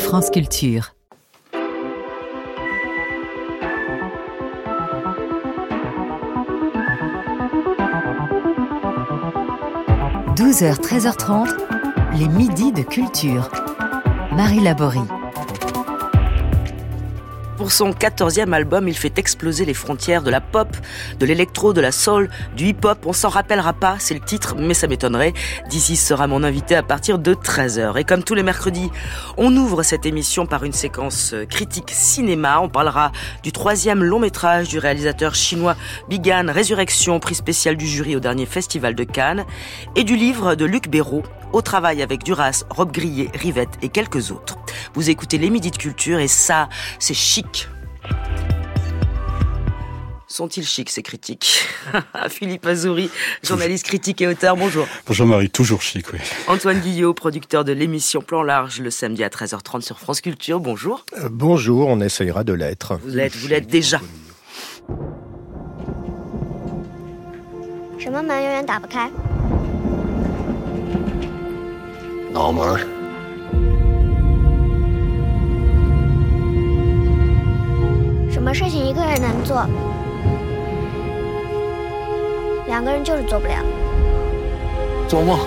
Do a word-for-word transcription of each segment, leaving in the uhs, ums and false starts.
France Culture. douze heures treize heures trente, les midis de culture. Marie Laborie. Pour son quatorzième album, il fait exploser les frontières de la pop, de l'électro, de la soul, du hip-hop. On s'en rappellera pas, c'est le titre, mais ça m'étonnerait. Dizzy sera mon invité à partir de treize heures. Et comme tous les mercredis, on ouvre cette émission par une séquence critique cinéma. On parlera du troisième long métrage du réalisateur chinois Bigan, Résurrection, prix spécial du jury au dernier festival de Cannes, et du livre de Luc Béraud, Au travail avec Duras, Rob Grillet, Rivette et quelques autres. Vous écoutez les Midis de Culture et ça, c'est chic. Sont-ils chics, ces critiques? Philippe Azouri, journaliste critique et auteur, bonjour. Bonjour Marie, toujours chic, oui. Antoine Guillot, producteur de l'émission Plan Large, le samedi à treize heures trente sur France Culture, bonjour. Euh, bonjour, on essayera de l'être. Vous l'êtes, vous l'êtes déjà. 什么门永远打不开？ 脑门。 什么事情一个人能做，两个人就是做不了。 做梦。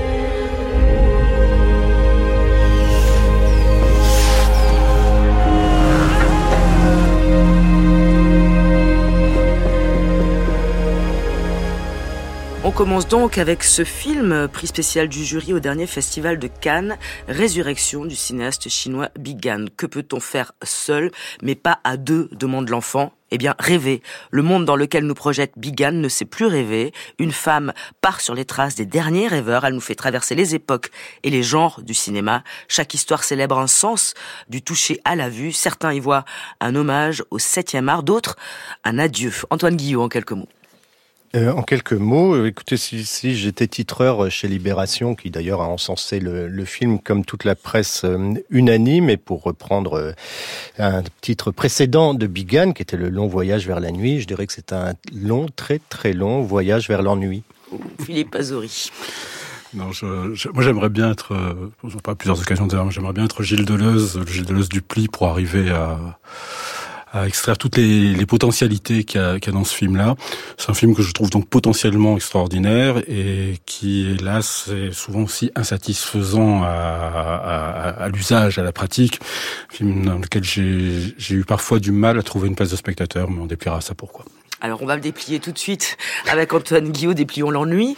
On commence donc avec ce film, prix spécial du jury au dernier festival de Cannes, Résurrection du cinéaste chinois Bigan. Que peut-on faire seul, mais pas à deux, demande l'enfant. Eh bien, rêver. Le monde dans lequel nous projette Bigan ne sait plus rêver. Une femme part sur les traces des derniers rêveurs. Elle nous fait traverser les époques et les genres du cinéma. Chaque histoire célèbre un sens du toucher à la vue. Certains y voient un hommage au septième art, d'autres un adieu. Antoine Guillot, en quelques mots. Euh, en quelques mots, écoutez, si, si j'étais titreur chez Libération, qui d'ailleurs a encensé le, le film comme toute la presse euh, unanime, et pour reprendre euh, un titre précédent de Bigan, qui était Le long voyage vers la nuit, je dirais que c'est un long, très très long voyage vers l'ennui. Philippe Azouri. Non, je, je, moi j'aimerais bien être, euh, pas plusieurs occasions de dire, j'aimerais bien être Gilles Deleuze, le Gilles Deleuze du Pli, pour arriver à... à extraire toutes les, les potentialités qu'il y, a, qu'il y a dans ce film-là. C'est un film que je trouve donc potentiellement extraordinaire et qui, hélas, est souvent aussi insatisfaisant à, à, à l'usage, à la pratique. Un film dans lequel j'ai, j'ai eu parfois du mal à trouver une place de spectateur, mais on dépliera ça pourquoi. Alors on va le déplier tout de suite avec Antoine Guillot, déplions l'ennui.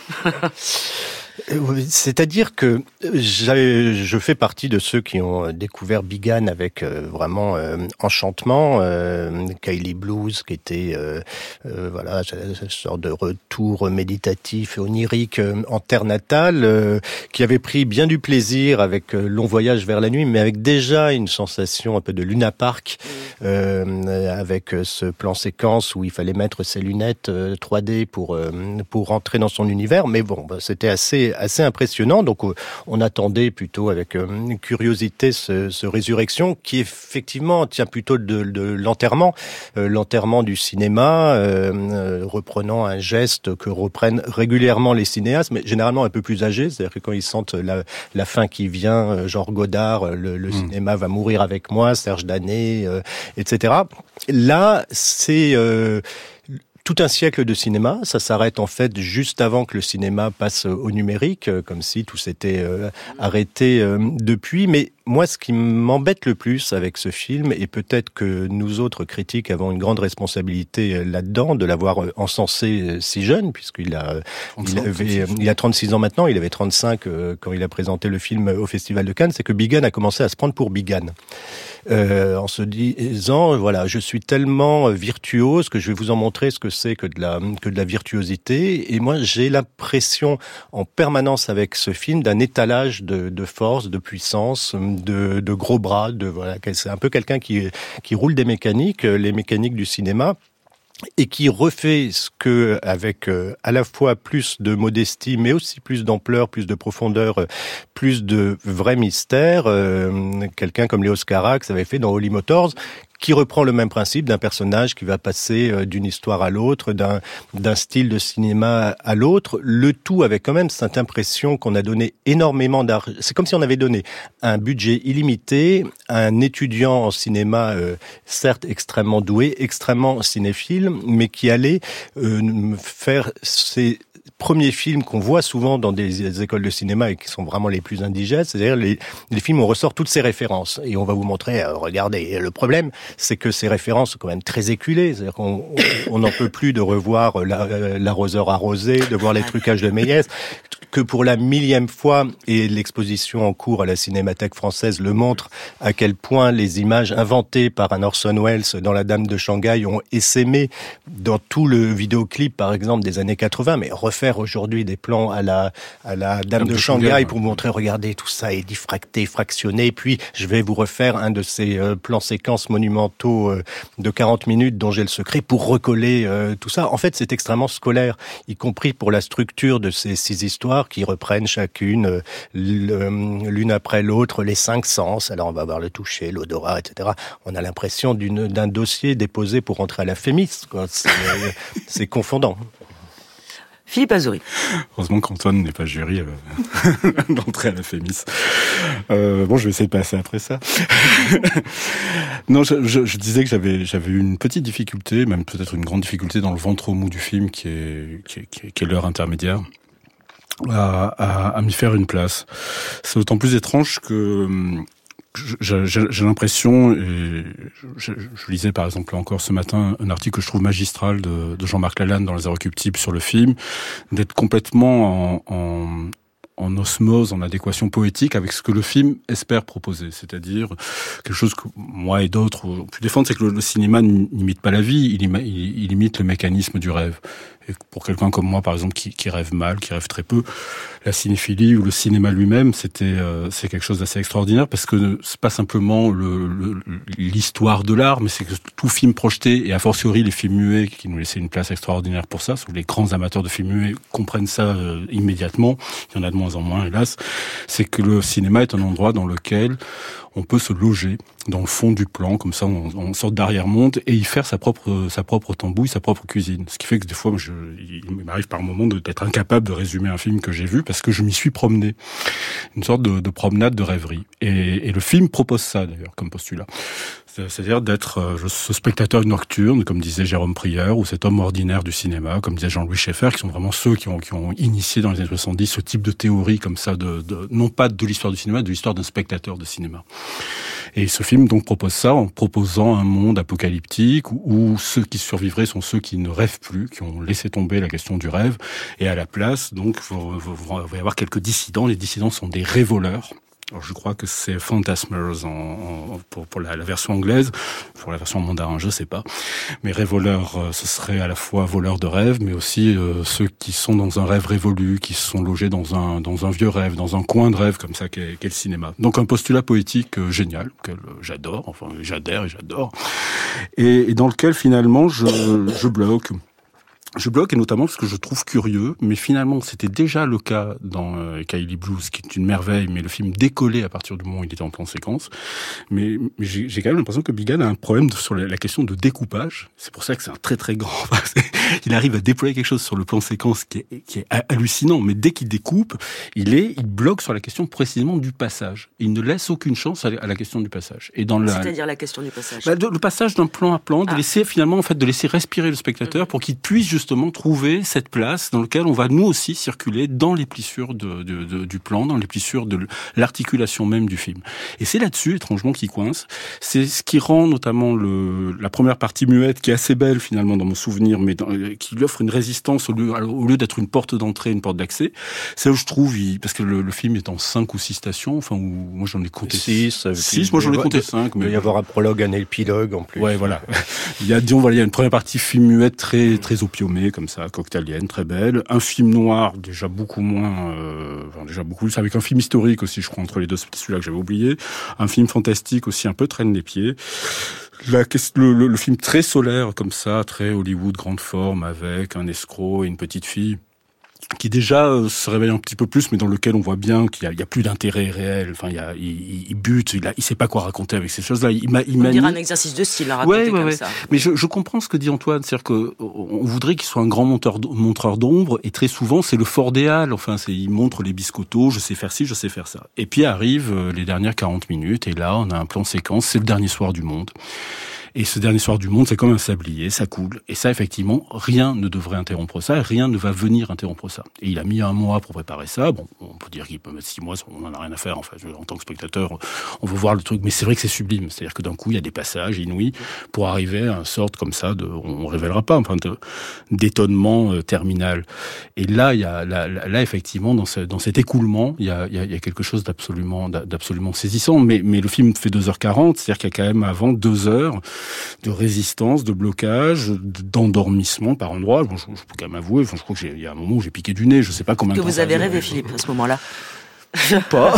C'est-à-dire que je fais partie de ceux qui ont découvert Bigan avec euh, vraiment euh, enchantement. Euh, Kylie Blues, qui était euh, euh, voilà, une sorte de retour méditatif et onirique euh, en terre natale, euh, qui avait pris bien du plaisir avec euh, Long voyage vers la nuit, mais avec déjà une sensation un peu de Luna Park, euh, avec ce plan séquence où il fallait mettre ses lunettes euh, trois D pour euh, pour rentrer dans son univers. Mais bon, bah, c'était assez assez impressionnant, donc on attendait plutôt avec euh, curiosité ce, ce Résurrection qui effectivement tient plutôt de, de l'enterrement, euh, l'enterrement du cinéma, euh, euh, reprenant un geste que reprennent régulièrement les cinéastes, mais généralement un peu plus âgés, c'est-à-dire que quand ils sentent la, la fin qui vient, genre Godard, le, le mmh. cinéma va mourir avec moi, Serge Danet, euh, et cetera. Là, c'est... Euh, tout un siècle de cinéma, ça s'arrête en fait juste avant que le cinéma passe au numérique, comme si tout s'était euh, arrêté euh, depuis. Mais moi, ce qui m'embête le plus avec ce film, et peut-être que nous autres critiques avons une grande responsabilité là-dedans, de l'avoir encensé si jeune, puisqu'il a, il avait, il a trente-six ans maintenant, il avait trente-cinq euh, quand il a présenté le film au Festival de Cannes, c'est que Bigan a commencé à se prendre pour Bigan. Euh, en se disant, voilà, je suis tellement virtuose que je vais vous en montrer ce que c'est que de la, que de la virtuosité. Et moi, j'ai l'impression en permanence avec ce film d'un étalage de, de force, de puissance, de, de gros bras, de, voilà, c'est un peu quelqu'un qui, qui roule des mécaniques, les mécaniques du cinéma. Et qui refait ce que, avec euh, à la fois plus de modestie, mais aussi plus d'ampleur, plus de profondeur, plus de vrai mystère, euh, quelqu'un comme Léos Carax avait fait dans Holly Motors, qui reprend le même principe d'un personnage qui va passer euh, d'une histoire à l'autre, d'un, d'un style de cinéma à l'autre, le tout avec quand même cette impression qu'on a donné énormément d'argent. C'est comme si on avait donné un budget illimité à un étudiant en cinéma, euh, certes extrêmement doué, extrêmement cinéphile, mais qui allait euh, faire ses premiers films qu'on voit souvent dans des écoles de cinéma et qui sont vraiment les plus indigestes, c'est-à-dire les, les films où on ressort toutes ces références. Et on va vous montrer, euh, regardez, et le problème, c'est que ces références sont quand même très éculées. C'est-à-dire qu'on on n'en peut plus de revoir la, l'arroseur arrosé, de voir les trucages de Méliès, que pour la millième fois, et l'exposition en cours à la Cinémathèque française le montre, à quel point les images inventées par un Orson Welles dans La Dame de Shanghai ont essaimé dans tout le vidéoclip, par exemple, des années quatre-vingts, mais refaire aujourd'hui des plans à la, à la Dame de, de Shanghai, Shanghai pour vous montrer, regardez, tout ça est diffracté, fractionné, puis je vais vous refaire un de ces euh, plans séquences monumentaux euh, de quarante minutes dont j'ai le secret pour recoller euh, tout ça. En fait, c'est extrêmement scolaire, y compris pour la structure de ces six histoires qui reprennent chacune, euh, l'une après l'autre, les cinq sens. Alors on va voir le toucher, l'odorat, et cetera. On a l'impression d'une, d'un dossier déposé pour entrer à la Fémis, quoi. C'est, euh, c'est confondant. Philippe Azoury. Heureusement qu'Antoine n'est pas jury euh, d'entrée à la Fémis. Euh, bon, je vais essayer de passer après ça. non, je, je, je disais que j'avais, j'avais eu une petite difficulté, même peut-être une grande difficulté dans le ventre mou du film, qui est, qui est, qui est, qui est l'heure intermédiaire, à, à, à m'y faire une place. C'est d'autant plus étrange que J'ai, j'ai, j'ai l'impression, et je, je lisais par exemple encore ce matin un article que je trouve magistral de, de Jean-Marc Lalanne dans Les Irréductibles sur le film, d'être complètement en, en, en osmose, en adéquation poétique avec ce que le film espère proposer. C'est-à-dire quelque chose que moi et d'autres ont pu défendre, c'est que le, le cinéma n'imite pas la vie, il, ima, il, il imite le mécanisme du rêve. Et pour quelqu'un comme moi, par exemple, qui, qui rêve mal, qui rêve très peu, la cinéphilie ou le cinéma lui-même, c'était euh, c'est quelque chose d'assez extraordinaire parce que c'est pas simplement le, le, l'histoire de l'art, mais c'est que tout film projeté, et a fortiori les films muets qui nous laissaient une place extraordinaire pour ça, parce que les grands amateurs de films muets comprennent ça euh, immédiatement, il y en a de moins en moins, hélas, c'est que le cinéma est un endroit dans lequel on peut se loger dans le fond du plan, comme ça, on, on sort d'arrière-monde et y faire sa propre, sa propre tambouille, sa propre cuisine. Ce qui fait que des fois, je, il m'arrive par moments d'être incapable de résumer un film que j'ai vu parce que je m'y suis promené. Une sorte de, de promenade de rêverie. Et, et le film propose ça, d'ailleurs, comme postulat. C'est-à-dire d'être euh, ce spectateur nocturne, comme disait Jérôme Prieur, ou cet homme ordinaire du cinéma, comme disait Jean-Louis Schaeffer, qui sont vraiment ceux qui ont, qui ont initié dans les années soixante-dix ce type de théorie comme ça, de, de, non pas de l'histoire du cinéma, de l'histoire d'un spectateur de cinéma. Et ce film donc propose ça en proposant un monde apocalyptique où, où ceux qui survivraient sont ceux qui ne rêvent plus, qui ont laissé tomber la question du rêve, et à la place, donc, il va y avoir quelques dissidents. Les dissidents sont des rêvoleurs. Alors je crois que c'est Phantasmers en, en, pour, pour la, la version anglaise, pour la version en mandarin je sais pas, mais rêvoleurs euh, ce serait à la fois voleurs de rêves, mais aussi euh, ceux qui sont dans un rêve révolu, qui sont logés dans un dans un vieux rêve, dans un coin de rêve comme ça qu'est, qu'est le cinéma. Donc un postulat poétique euh, génial que euh, j'adore, enfin j'adhère et j'adore, et, et dans lequel finalement je je bloque. Je bloque, et notamment parce que je trouve curieux, mais finalement c'était déjà le cas dans euh, Kylie Blues, qui est une merveille, mais le film décollait à partir du moment où il était en plan séquence. Mais, mais j'ai, j'ai quand même l'impression que Bigan a un problème de, sur la, la question de découpage. C'est pour ça que c'est un très très grand... il arrive à déployer quelque chose sur le plan séquence qui est, qui est hallucinant, mais dès qu'il découpe, il est, il bloque sur la question précisément du passage. Il ne laisse aucune chance à la question du passage. Et dans la... C'est-à-dire la question du passage. Bah, de, le passage d'un plan à plan, de ah. laisser finalement en fait de laisser respirer le spectateur mmh. pour qu'il puisse justement trouver cette place dans laquelle on va nous aussi circuler dans les plissures de, de, de, du plan, dans les plissures de l'articulation même du film. Et c'est là-dessus, étrangement, qu'il coince. C'est ce qui rend notamment le, la première partie muette, qui est assez belle finalement dans mon souvenir, mais dans, qui lui offre une résistance au lieu, au lieu d'être une porte d'entrée, une porte d'accès. C'est où je trouve, il, parce que le, le film est en cinq ou six stations, enfin, où, moi j'en ai compté six. Six, moi j'en ai compté cinq. Il doit y avoir un prologue, un épilogue en plus. Ouais, voilà. il y a, disons, voilà, il y a une première partie film muette très, très opiumée, comme ça, cocktailienne, très belle. Un film noir, déjà beaucoup moins, euh, enfin, déjà beaucoup plus, avec un film historique aussi, je crois, entre les deux, c'est celui-là que j'avais oublié. Un film fantastique aussi, un peu traîne les pieds. La, le, le, le film très solaire, comme ça, très Hollywood, grande forme, avec un escroc et une petite fille. qui déjà euh, se réveille un petit peu plus, mais dans lequel on voit bien qu'il y a, il y a plus d'intérêt réel. Enfin, il, y a, il, il bute, il, a, il sait pas quoi raconter avec ces choses-là. Il, il, il on dirait un exercice de style à raconter ouais, ouais, comme ouais. ça. Mais je, je comprends ce que dit Antoine, c'est-à-dire que on voudrait qu'il soit un grand monteur, montreur d'ombre, et très souvent c'est le fort des halles. Enfin, c'est, il montre les biscottos, je sais faire ci, je sais faire ça. Et puis arrivent euh, les dernières quarante minutes, et là on a un plan séquence, c'est le dernier soir du monde. Et ce dernier soir du monde, c'est comme un sablier, ça coule. Et ça, effectivement, rien ne devrait interrompre ça, et rien ne va venir interrompre ça. Et il a mis un mois pour préparer ça. Bon, on peut dire qu'il peut mettre six mois, on n'en a rien à faire. Enfin, en tant que spectateur, on veut voir le truc. Mais c'est vrai que c'est sublime. C'est-à-dire que d'un coup, il y a des passages inouïs pour arriver à une sorte comme ça de, on ne révélera pas, enfin, de, d'étonnement euh, terminal. Et là, il y a, là, là, effectivement, dans, ce, dans cet écoulement, il y a, il y a, il y a quelque chose d'absolument, d'absolument saisissant. Mais, mais le film fait deux heures quarante, c'est-à-dire qu'il y a quand même avant deux heures de résistance, de blocage, d'endormissement par endroits. Bon, je, je peux quand même avouer, enfin, je crois qu'il y a un moment où j'ai piqué du nez, je sais pas combien de temps. Que vous avez rêvé, Philippe, à ce moment-là? Ou pas.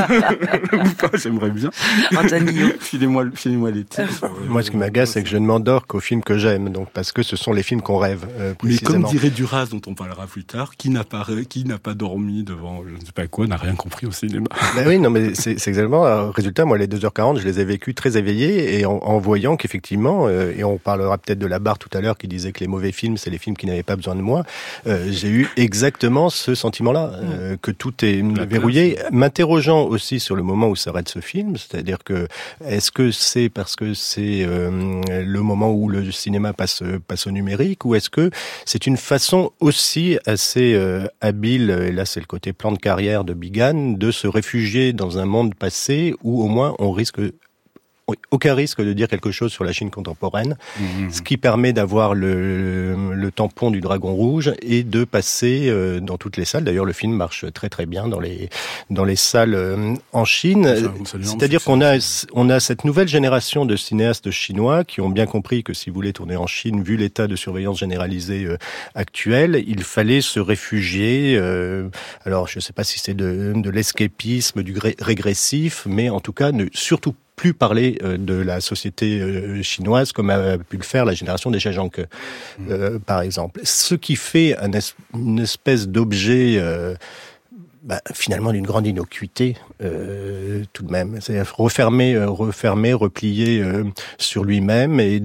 Ou pas, j'aimerais bien. Antoine Guillaume. Filez-moi, filez-moi les titres. Moi, ce qui m'agace, c'est que je ne m'endors qu'aux films que j'aime, donc parce que ce sont les films qu'on rêve, euh, Mais comme précisément. dirait Duras, dont on parlera plus tard, qui n'a pas, qui n'a pas dormi devant, je ne sais pas quoi, n'a rien compris au cinéma. Ben oui, non, mais c'est, c'est exactement. Alors, résultat, moi, les deux heures quarante, je les ai vécus très éveillés et en, en voyant qu'effectivement, euh, et on parlera peut-être de la barre tout à l'heure qui disait que les mauvais films, c'est les films qui n'avaient pas besoin de moi. Euh, j'ai eu exactement ce sentiment-là, euh, que tout est La verrouillé. M'interrogeant aussi sur le moment où s'arrête ce film, c'est-à-dire que est-ce que c'est parce que c'est euh, le moment où le cinéma passe passe au numérique, ou est-ce que c'est une façon aussi assez euh, habile, et là c'est le côté plan de carrière de Bigan, de se réfugier dans un monde passé où au moins on risque aucun risque de dire quelque chose sur la Chine contemporaine, mmh. ce qui permet d'avoir le, le tampon du dragon rouge et de passer euh, dans toutes les salles. D'ailleurs, le film marche très très bien dans les dans les salles euh, en Chine. Ça, c'est-à-dire qu'on a on a cette nouvelle génération de cinéastes chinois qui ont bien compris que si vous voulez tourner en Chine, vu l'état de surveillance généralisée euh, actuel, il fallait se réfugier. Euh, alors, je ne sais pas si c'est de, de l'escapisme, du gré- régressif, mais en tout cas, ne surtout plus parler euh, de la société euh, chinoise comme a pu le faire la génération des Zhangke, euh, par exemple. Ce qui fait un es- une espèce d'objet euh, bah, finalement d'une grande innocuité euh, tout de même. C'est-à-dire refermé, euh, refermé, replié euh, sur lui-même et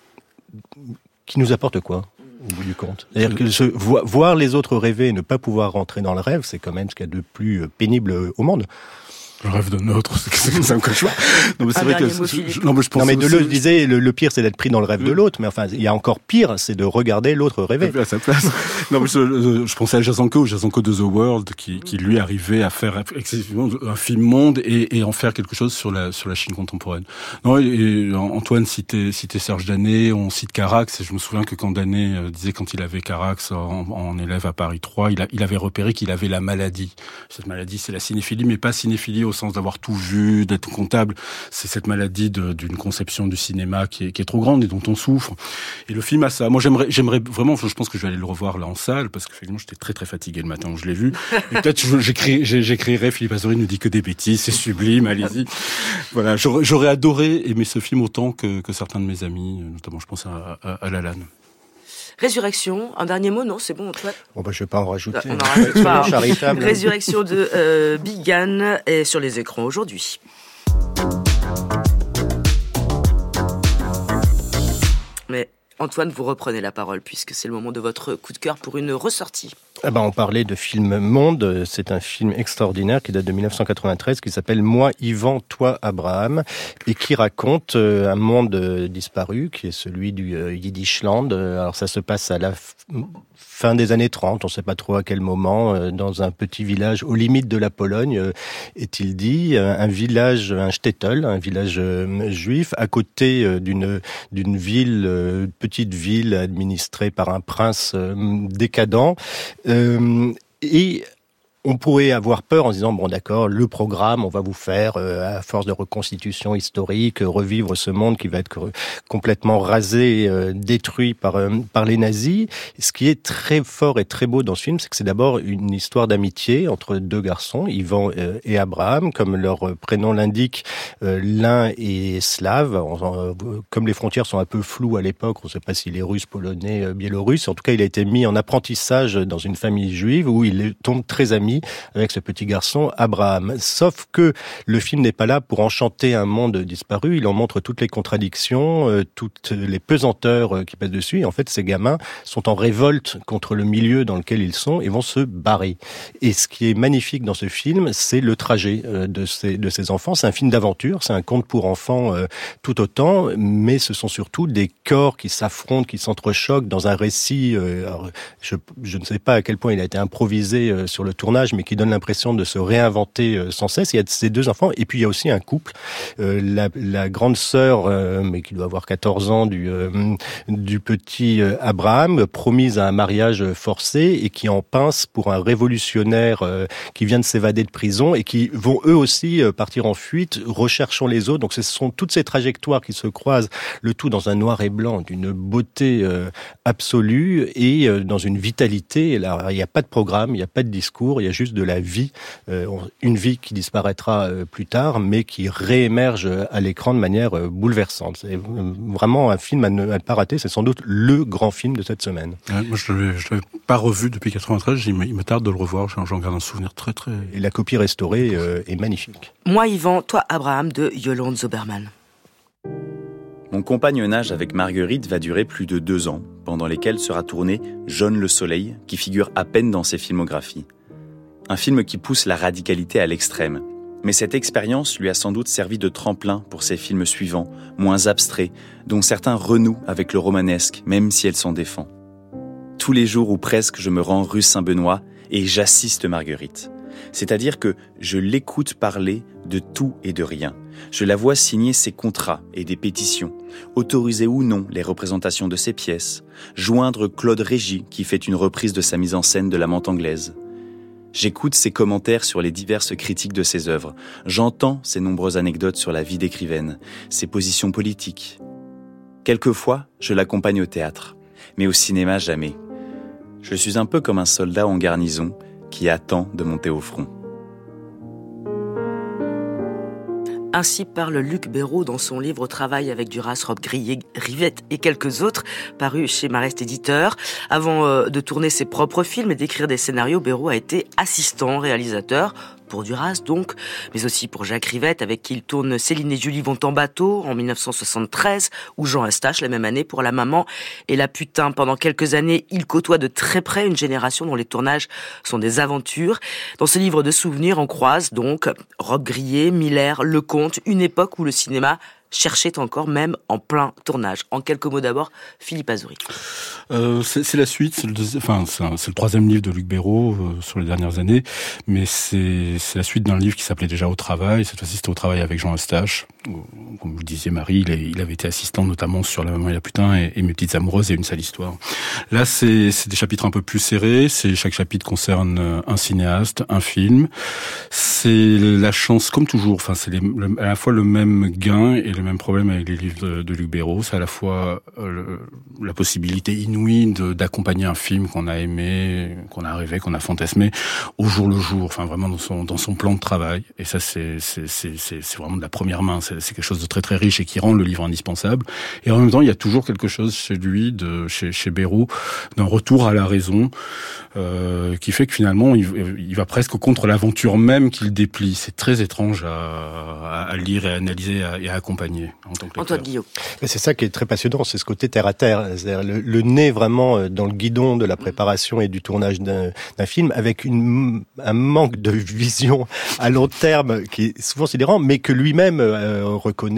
qui nous apporte quoi au bout du compte? C'est-à-dire que se, vo- voir les autres rêver et ne pas pouvoir rentrer dans le rêve, c'est quand même ce qu'il y a de plus pénible au monde. Le rêve d'un autre, c'est, c'est, c'est un cauchemar. Non, mais c'est un vrai que, mot, je, non, mais je pense non, mais aussi... Deleuze disait, le, le pire, c'est d'être pris dans le rêve de l'autre. Mais enfin, il y a encore pire, c'est de regarder l'autre rêver. À sa place. Non, mais je, je pensais à Jasanko, au Jasanko de The World, qui, qui lui arrivait à faire excessivement un film monde et, et en faire quelque chose sur la, sur la Chine contemporaine. Non, et, et Antoine citait, citait Serge Danet, on cite Carax, et je me souviens que quand Danet euh, disait quand il avait Carax en, en élève à Paris trois, il, a, il avait repéré qu'il avait la maladie. Cette maladie, c'est la cinéphilie, mais pas cinéphilie au sens d'avoir tout vu, d'être comptable. C'est cette maladie de, d'une conception du cinéma qui est, qui est trop grande et dont on souffre. Et le film a ça. Moi, j'aimerais, j'aimerais vraiment, je pense que je vais aller le revoir là en salle, parce que finalement, j'étais très très fatigué le matin où je l'ai vu. Et peut-être je, j'écris, j'écrirai, Philippe Azori ne dit que des bêtises, c'est sublime, allez-y. Voilà, j'aurais, j'aurais adoré aimer ce film autant que, que certains de mes amis, notamment je pense à, à, à Lalanne. Résurrection, un dernier mot, non, c'est bon, Antoine. Bon, bah, je vais pas en rajouter. On en rajoute pas. Charitable. Résurrection de euh, Bigan est sur les écrans aujourd'hui. Mais Antoine, vous reprenez la parole puisque c'est le moment de votre coup de cœur pour une ressortie. Ah ben, on parlait de film Monde. C'est un film extraordinaire qui date de dix-neuf cent quatre-vingt-treize, qui s'appelle Moi, Yvan, toi, Abraham, et qui raconte euh, un monde euh, disparu, qui est celui du euh, Yiddishland. Alors ça se passe à la f- fin des années trente, on ne sait pas trop à quel moment, euh, dans un petit village aux limites de la Pologne, euh, est-il dit, euh, un village, un shtetl, un village euh, juif, à côté euh, d'une d'une ville, euh, petite ville administrée par un prince euh, décadent. Euh, et on pourrait avoir peur en se disant, bon d'accord, le programme, on va vous faire, euh, à force de reconstitution historique, revivre ce monde qui va être complètement rasé, euh, détruit par, euh, par les nazis. Ce qui est très fort et très beau dans ce film, c'est que c'est d'abord une histoire d'amitié entre deux garçons, Ivan euh, et Abraham. Comme leur prénom l'indique, euh, l'un est slave. Euh, comme les frontières sont un peu floues à l'époque, on ne sait pas s'il est russe, polonais, euh, biélorusse. En tout cas, il a été mis en apprentissage dans une famille juive où il tombe très ami avec ce petit garçon Abraham. Sauf que le film n'est pas là pour enchanter un monde disparu. Il en montre toutes les contradictions, euh, toutes les pesanteurs euh, qui pèsent dessus. Et en fait, ces gamins sont en révolte contre le milieu dans lequel ils sont et vont se barrer. Et ce qui est magnifique dans ce film, c'est le trajet euh, de ces de ces enfants. C'est un film d'aventure, c'est un conte pour enfants euh, tout autant, mais ce sont surtout des corps qui s'affrontent, qui s'entrechoquent dans un récit. Euh, alors, je, je ne sais pas à quel point il a été improvisé euh, sur le tournage, mais qui donne l'impression de se réinventer euh, sans cesse. Il y a ces deux enfants, et puis il y a aussi un couple, euh, la, la grande sœur, euh, mais qui doit avoir quatorze ans, du euh, du petit euh, Abraham, promise à un mariage forcé et qui en pince pour un révolutionnaire euh, qui vient de s'évader de prison et qui vont eux aussi euh, partir en fuite, recherchant les autres. Donc ce sont toutes ces trajectoires qui se croisent, le tout dans un noir et blanc d'une beauté euh, absolue et euh, dans une vitalité. Là, il n'y a pas de programme, il n'y a pas de discours, il y a juste de la vie, euh, une vie qui disparaîtra euh, plus tard, mais qui réémerge à l'écran de manière euh, bouleversante. C'est vraiment un film à ne, à ne pas rater. C'est sans doute le grand film de cette semaine. Ouais, moi, je ne l'avais pas revu depuis quatre-vingt-treize. Il me, il me tarde de le revoir. J'en, j'en garde un souvenir très, très... Et la copie restaurée euh, est magnifique. Moi, Yvan, toi, Abraham, de Yolande Zoberman. Mon compagnonnage avec Marguerite va durer plus de deux ans, pendant lesquels sera tourné Jaune le soleil, qui figure à peine dans ses filmographies. Un film qui pousse la radicalité à l'extrême. Mais cette expérience lui a sans doute servi de tremplin pour ses films suivants, moins abstraits, dont certains renouent avec le romanesque, même si elle s'en défend. Tous les jours ou presque, je me rends rue Saint-Benoît et j'assiste Marguerite. C'est-à-dire que je l'écoute parler de tout et de rien. Je la vois signer ses contrats et des pétitions, autoriser ou non les représentations de ses pièces, joindre Claude Régis qui fait une reprise de sa mise en scène de L'Amante anglaise. J'écoute ses commentaires sur les diverses critiques de ses œuvres. J'entends ses nombreuses anecdotes sur la vie d'écrivaine, ses positions politiques. Quelquefois, je l'accompagne au théâtre, mais au cinéma, jamais. Je suis un peu comme un soldat en garnison qui attend de monter au front. Ainsi parle Luc Béraud dans son livre Travail avec Duras, Rob Grillet, Rivette et quelques autres, paru chez Marest Éditeur. Avant euh, de tourner ses propres films et d'écrire des scénarios, Béraud a été assistant réalisateur, pour Duras donc, mais aussi pour Jacques Rivette, avec qui il tourne Céline et Julie vont en bateau en dix-neuf cent soixante-treize, ou Jean Eustache la même année pour La Maman et La Putain. Pendant quelques années, il côtoie de très près une génération dont les tournages sont des aventures. Dans ce livre de souvenirs, on croise donc Rob Grillet, Miller, Lecomte, une époque où le cinéma cherchait encore, même en plein tournage. En quelques mots d'abord, Philippe Azouri. Euh, c'est, c'est la suite, c'est le, deuxi- enfin, c'est, un, c'est le troisième livre de Luc Béraud euh, sur les dernières années, mais c'est, c'est la suite d'un livre qui s'appelait déjà Au Travail. Cette fois-ci, c'était Au Travail avec Jean Eustache. Comme vous disiez, Marie, il, est, il avait été assistant notamment sur La Maman et la Putain et, et Mes Petites Amoureuses et Une Sale Histoire. Là, c'est, c'est des chapitres un peu plus serrés. C'est, chaque chapitre concerne un cinéaste, un film. C'est la chance, comme toujours, enfin, c'est les, le, à la fois le même gain et le même problème avec les livres de, de Luc Béraud. C'est à la fois euh, le, la possibilité inouïe de, d'accompagner un film qu'on a aimé, qu'on a rêvé, qu'on a fantasmé au jour le jour, enfin vraiment dans son dans son plan de travail. Et ça, c'est c'est c'est c'est, c'est vraiment de la première main. C'est, c'est quelque chose de très très riche et qui rend le livre indispensable. Et en même temps, il y a toujours quelque chose chez lui, de chez chez Béraud, d'un retour à la raison, euh, qui fait que finalement, il, il va presque contre l'aventure même qu'il déplie. C'est très étrange à, à lire et à analyser et à, et à accompagner. En tant que Antoine Guillot. C'est ça qui est très passionnant, c'est ce côté terre à terre, c'est-à-dire le, le nez vraiment dans le guidon de la préparation et du tournage d'un, d'un film, avec une, un manque de vision à long terme qui est souvent sidérant, mais que lui-même euh, reconnaît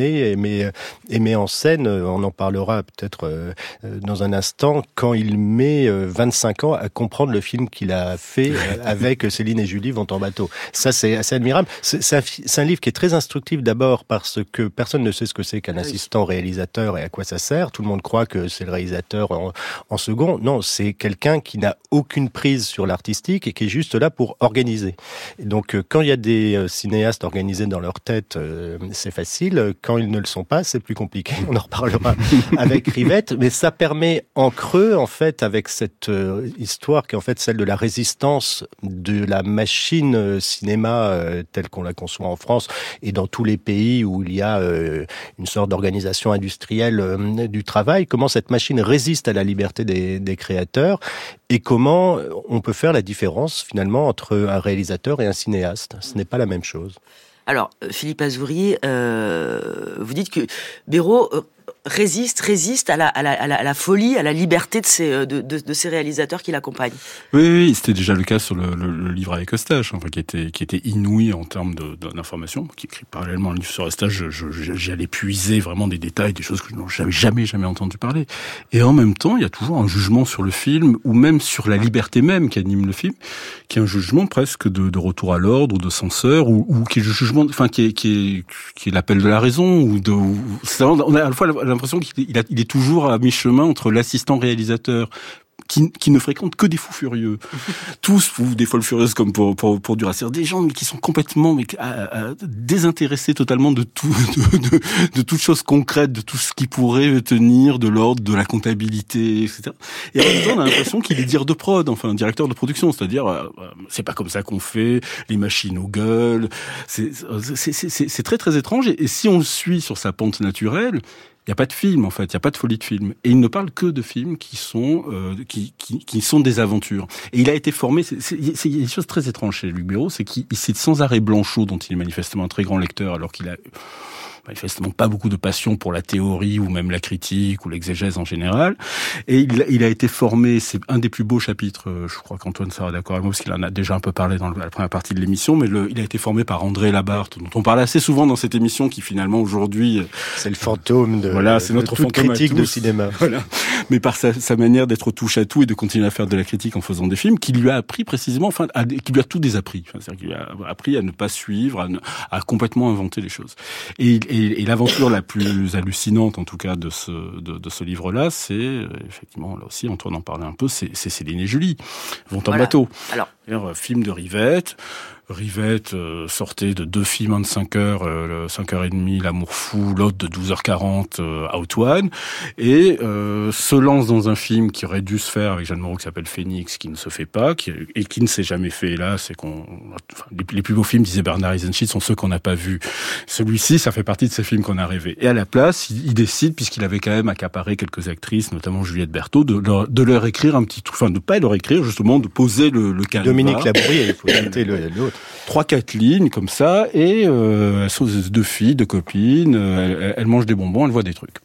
tourner et met, et met en scène, on en parlera peut-être euh, dans un instant, quand il met euh, vingt-cinq ans à comprendre le film qu'il a fait euh, avec Céline et Julie vont en bateau. Ça, c'est assez admirable. C'est, c'est, un, c'est un livre qui est très instructif d'abord parce que personne ne sait ce que c'est qu'un assistant réalisateur et à quoi ça sert. Tout le monde croit que c'est le réalisateur en, en second. Non, c'est quelqu'un qui n'a aucune prise sur l'artistique et qui est juste là pour organiser. Et donc, quand il y a des cinéastes organisés dans leur tête, euh, c'est facile. Quand ils ne le sont pas, c'est plus compliqué. On en reparlera avec Rivette. Mais ça permet en creux, en fait, avec cette euh, histoire qui est en fait celle de la résistance de la machine euh, cinéma euh, telle qu'on la conçoit en France et dans tous les pays où il y a euh, une sorte d'organisation industrielle euh, du travail. Comment cette machine résiste à la liberté des, des créateurs et comment on peut faire la différence finalement entre un réalisateur et un cinéaste. Ce n'est pas la même chose. Alors, Philippe Azouri, euh, vous dites que Béraud euh, résiste, résiste à la, à la, à la, à la folie, à la liberté de ces, de, de, de ces réalisateurs qui l'accompagnent. Oui, oui, c'était déjà le cas sur le, le, le livre avec Eustache, enfin, qui était, qui était inouï en termes de, de, d'information, qui écrit parallèlement un livre sur Eustache, je, je, j'y allais puiser vraiment des détails, des choses que je n'avais jamais, jamais entendu parler. Et en même temps, il y a toujours un jugement sur le film, ou même sur la liberté même qui anime le film, qui est un jugement presque de, de retour à l'ordre, ou de censeur, ou, ou qui est le jugement, enfin, qui est, qui est, qui est l'appel de la raison, ou de, ou, c'est, on a à la fois l'impression qu'il est, il est toujours à mi-chemin entre l'assistant réalisateur, Qui, qui ne fréquentent que des fous furieux, tous ou des folles furieuses comme pour pour pour Duras, c'est-à-dire des gens qui sont complètement mais à, à, désintéressés totalement de tout de, de de toute chose concrète, de tout ce qui pourrait tenir de l'ordre de la comptabilité, et cetera. Et en même temps, on a l'impression qu'il est dire de prod, enfin un directeur de production, c'est-à-dire euh, c'est pas comme ça qu'on fait, les machines aux gueules, c'est c'est c'est c'est, c'est très très étrange. Et, et si on le suit sur sa pente naturelle, il n'y a pas de film, en fait. Il n'y a pas de folie de film. Et il ne parle que de films qui sont, euh, qui, qui, qui sont des aventures. Et il a été formé, c'est, c'est, c'est, il y a des choses très étranges chez Luc Béraud, c'est qu'il cite sans arrêt Blanchot, dont il est manifestement un très grand lecteur, alors qu'il a manifestement pas beaucoup de passion pour la théorie ou même la critique ou l'exégèse en général. Et il, il a été formé, c'est un des plus beaux chapitres, je crois qu'Antoine sera d'accord avec moi parce qu'il en a déjà un peu parlé dans la première partie de l'émission, mais le, il a été formé par André Labarthe, dont on parle assez souvent dans cette émission, qui finalement aujourd'hui... C'est le fantôme de, voilà, c'est notre de toute critique de cinéma. Voilà. Mais par sa, sa manière d'être touche à tout et de continuer à faire de la critique en faisant des films, qui lui a appris précisément, enfin, à, qui lui a tout désappris. Enfin, c'est-à-dire qu'il lui a appris à ne pas suivre, à, ne, à complètement inventer les choses. Et, et, et l'aventure la plus hallucinante, en tout cas, de ce, de, de ce livre-là, c'est, euh, effectivement, là aussi, Antoine en parlait un peu, c'est, c'est Céline et Julie, vont en voilà. bateau. Alors, un film de Rivette. Rivette euh, sortait de deux films en cinq heures, euh, cinq heures et demie, L'amour fou, l'autre de douze heures quarante, euh, Out One, et euh, se lance dans un film qui aurait dû se faire avec Jeanne Moreau qui s'appelle Phoenix, qui ne se fait pas, qui, et qui ne s'est jamais fait. Et là, c'est qu'on, enfin, les, les plus beaux films, disait Bernard Eisenschitz, sont ceux qu'on n'a pas vus. Celui-ci, ça fait partie de ces films qu'on a rêvé. Et à la place, il, il décide, puisqu'il avait quand même accaparé quelques actrices, notamment Juliette Berthaud, de leur, de leur écrire un petit, enfin, de pas leur écrire, justement, de poser le, le canevas. Dominique Labrouille, il faut citer l'autre. Trois, quatre lignes comme ça, et euh, elles sont deux filles, deux copines, euh, elles, elles mangent des bonbons, elles voient des trucs.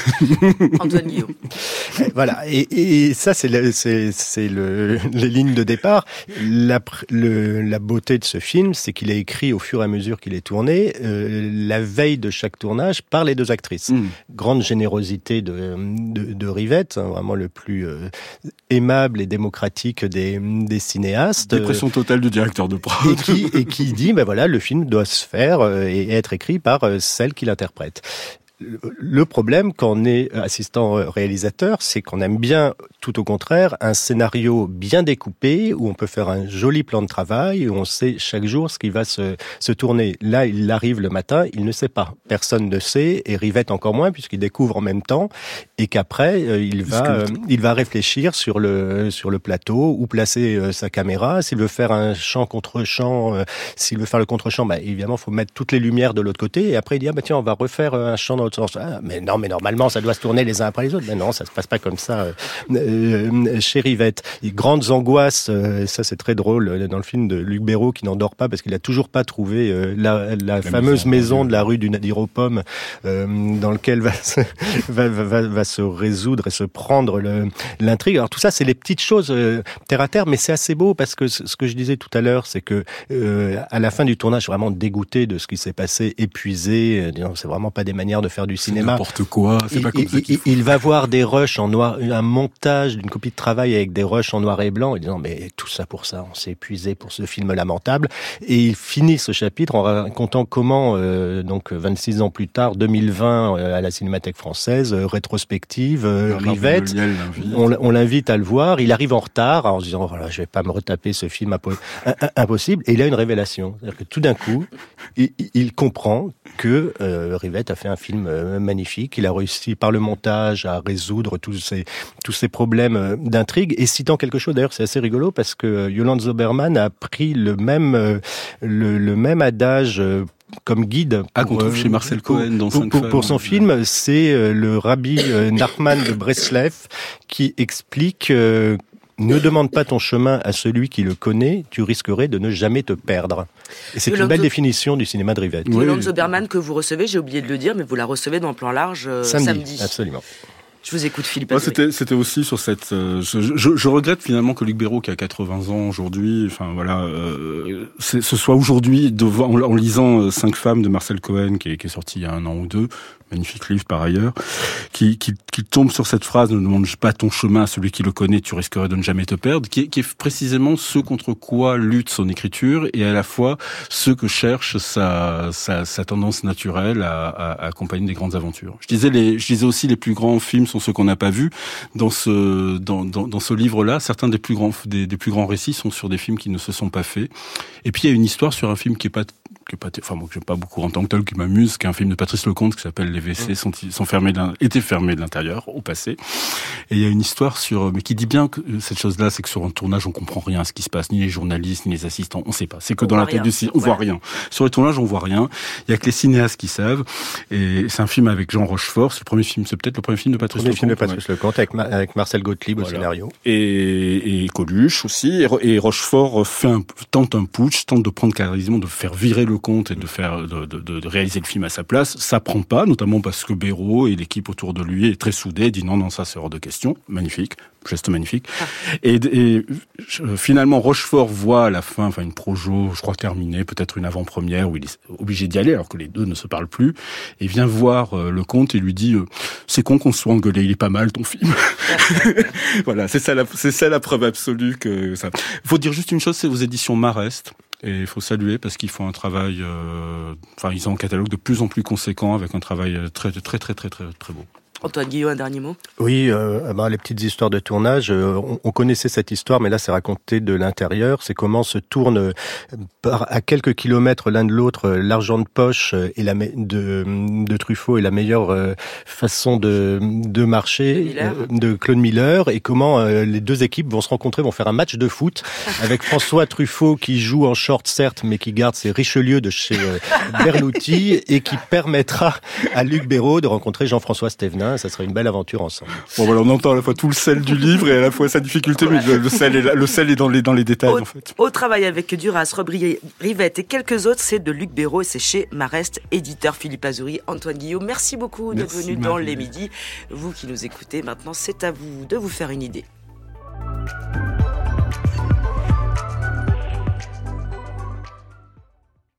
Antoine Guillaume. Voilà, et, et ça c'est, le, c'est, c'est le, les lignes de départ. La, le, la beauté de ce film, c'est qu'il est écrit au fur et à mesure qu'il est tourné, euh, la veille de chaque tournage par les deux actrices. Mmh. Grande générosité de, de, de Rivette, hein, vraiment le plus euh, aimable et démocratique des, des cinéastes. Dépression totale du directeur de prod. Et qui, et qui dit, ben voilà, le film doit se faire euh, et être écrit par euh, celle qui l'interprète. Le problème quand on est assistant réalisateur, c'est qu'on aime bien, tout au contraire, un scénario bien découpé où on peut faire un joli plan de travail, où on sait chaque jour ce qui va se, se tourner. Là, il arrive le matin, il ne sait pas. Personne ne sait, et Rivette encore moins, puisqu'il découvre en même temps, et qu'après, il va, euh, il va réfléchir sur le, sur le plateau, où placer euh, sa caméra. S'il veut faire un champ contre champ, euh, s'il veut faire le contre-champ, bah, évidemment, il faut mettre toutes les lumières de l'autre côté, et après, il dit, ah, bah, tiens, on va refaire un champ dans l'autre sens. Ah, mais non, mais normalement, ça doit se tourner les uns après les autres. Mais non, ça se passe pas comme ça euh, euh, chez Rivette. Et grandes angoisses, euh, ça c'est très drôle, dans le film de Luc Béraud qui n'endort pas parce qu'il a toujours pas trouvé euh, la, la, la fameuse maison, maison de la rue du Nadir aux Pommes, euh, dans lequel va se, va, va, va se résoudre et se prendre le, l'intrigue. Alors tout ça, c'est les petites choses euh, terre à terre, mais c'est assez beau parce que ce que je disais tout à l'heure, c'est que euh, à la fin du tournage, je suis vraiment dégoûté de ce qui s'est passé, épuisé. Euh, disons, c'est vraiment pas des manières de faire du cinéma. C'est n'importe quoi. C'est il, pas comme il, ça qu'il faut. Il, il va voir des rushs en noir, un montage d'une copie de travail avec des rushs en noir et blanc, et disant mais tout ça pour ça, on s'est épuisé pour ce film lamentable. Et il finit ce chapitre en racontant comment, euh, donc vingt-six ans plus tard, deux mille vingt, euh, à la Cinémathèque française, euh, rétrospective, euh, Rivette, on, on l'invite à le voir. Il arrive en retard en se disant voilà, je vais pas me retaper ce film impo- impossible. Et il a une révélation, c'est-à-dire que tout d'un coup, il, il comprend que euh, Rivette a fait un film euh, magnifique. Il a réussi par le montage à résoudre tous ces tous ces problèmes euh, d'intrigue. Et citant quelque chose, d'ailleurs, c'est assez rigolo parce que euh, Yolande Zoberman a pris le même euh, le, le même adage. Euh, comme guide ah, qu'on trouve chez Marcel Cohen dans pour, Cinq pour, femmes. pour son film, c'est euh, le rabbi euh, Nachman de Breslev qui explique euh, ne demande pas ton chemin à celui qui le connaît, tu risquerais de ne jamais te perdre. Et c'est Yolande une belle Zo... définition du cinéma de Rivette. Oui. Yolande Zoberman que vous recevez, j'ai oublié de le dire, mais vous la recevez dans Plan Large euh, samedi. samedi. Absolument. Je vous écoute, Philippe. Moi, c'était, c'était aussi sur cette. Euh, je, je, je regrette finalement que Luc Béraud, qui a quatre-vingts ans aujourd'hui, enfin voilà, euh, ce soit aujourd'hui devant, en, en lisant euh, Cinq femmes de Marcel Cohen, qui est, qui est sorti il y a un an ou deux, magnifique livre par ailleurs, qui, qui, qui tombe sur cette phrase, ne demande pas ton chemin à celui qui le connaît, tu risquerais de ne jamais te perdre, qui est, qui est précisément ce contre quoi lutte son écriture et à la fois ce que cherche sa, sa, sa tendance naturelle à, à, à accompagner des grandes aventures. Je disais, les, je disais aussi les plus grands films sont ceux qu'on n'a pas vus. Dans ce, dans, dans, dans ce livre-là, certains des plus grands, des, des plus grands récits sont sur des films qui ne se sont pas faits. Et puis il y a une histoire sur un film qui est pas, qui est pas, enfin moi que j'aime pas beaucoup en tant que tel, qui m'amuse, qui est un film de Patrice Lecomte qui s'appelle Les W C sont, sont fermés, étaient fermés de l'intérieur au passé. Et il y a une histoire sur, mais qui dit bien que cette chose-là, c'est que sur un tournage on comprend rien à ce qui se passe, ni les journalistes, ni les assistants, on sait pas. C'est que on dans la tête du cinéma, on voit rien. Sur les tournages on voit rien. Il y a que les cinéastes qui savent. Et c'est un film avec Jean Rochefort. C'est le premier film, c'est peut-être le premier film de Patrice Lecomte. Le premier film de Patrice Lecomte avec, Ma- avec Marcel Gottlieb voilà. Au scénario. Et, et Coluche aussi. Et, et Rochefort fait un, tente un putsch, tente de prendre quasiment, de faire virer Lecomte et de faire, de, de, de, de réaliser le film à sa place. Ça prend pas, notamment parce que Béraud et l'équipe autour de lui est très soudée, dit non, non, ça c'est hors de question. Magnifique. Geste magnifique. Ah. Et, et finalement, Rochefort voit à la fin, enfin une projo, je crois terminée, peut-être une avant-première où il est obligé d'y aller alors que les deux ne se parlent plus. Et il vient voir euh, Lecomte et lui dit euh, c'est con qu'on se soit engueulé, il est pas mal ton film. Voilà, c'est ça la, c'est ça la preuve absolue que ça. Faut dire juste une chose, c'est aux éditions Marest. Et il faut saluer parce qu'ils font un travail, euh, enfin ils ont un catalogue de plus en plus conséquent avec un travail très très très très très très, très beau. Antoine Guillot, un dernier mot ? Oui, euh, bah, les petites histoires de tournage, euh, on, on connaissait cette histoire, mais là c'est raconté de l'intérieur. C'est comment se tourne euh, par, à quelques kilomètres l'un de l'autre euh, l'argent de poche euh, et la me- de, de Truffaut et la meilleure euh, façon de, de marcher euh, de Claude Miller, et comment euh, les deux équipes vont se rencontrer, vont faire un match de foot avec François Truffaut qui joue en short certes, mais qui garde ses Richelieu de chez euh, Berluti et qui permettra à Luc Béraud de rencontrer Jean-François Stévenin. Ça serait une belle aventure ensemble. Bon voilà, on entend à la fois tout le sel du livre et à la fois sa difficulté, mais le, le sel est là, le sel est dans les dans les détails au, en fait. Au travail avec Duras, Robry, Rivette et quelques autres, c'est de Luc Béraud et c'est chez Marest, éditeur. Philippe Azouri, Antoine Guillot, merci beaucoup d'être venu dans Les Midis. Vous qui nous écoutez, maintenant c'est à vous de vous faire une idée.